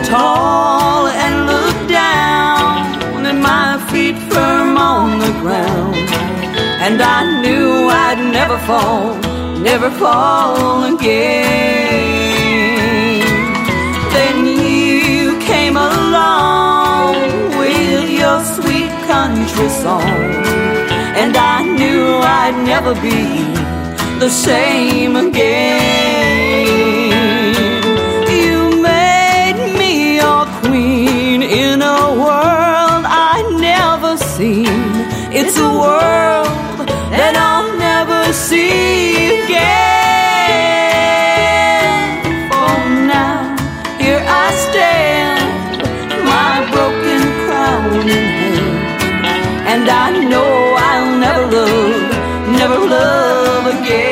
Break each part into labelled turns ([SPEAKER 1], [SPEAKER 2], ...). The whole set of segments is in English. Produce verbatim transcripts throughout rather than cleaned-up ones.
[SPEAKER 1] tall and look down, and my feet firm on the ground. And I knew I'd never fall, never fall again. Then you came along with your sweet country song, and I knew I'd never be the same again. You made me your queen in a world I'd never seen. It's a world that I'll never see again. For now, here I stand, my broken crown in hand, and I know I'll never love, never love again.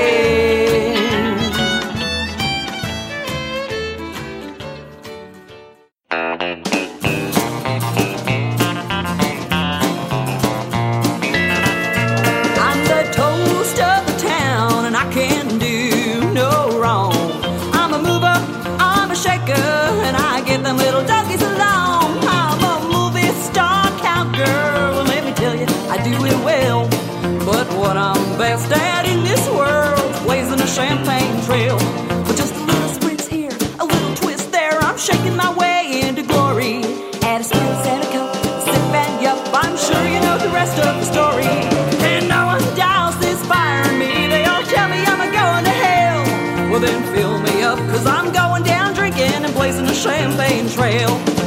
[SPEAKER 1] I'm the toast of the town, and I can do no wrong. I'm a mover, I'm a shaker, and I get them little doggies along. I'm a movie star cowgirl, and let me tell you, I do it well. But what I'm best at in this world, blazing a champagne trail. With just a little spritz here, a little twist there, I'm shaking my way into glory. Add a spritz and a coke, sip and yup, I'm sure you know the rest of the story. And no one doubts this fire in me, they all tell me I'm a going to hell. Well then fill me up, cause I'm going down drinking and blazing a champagne trail.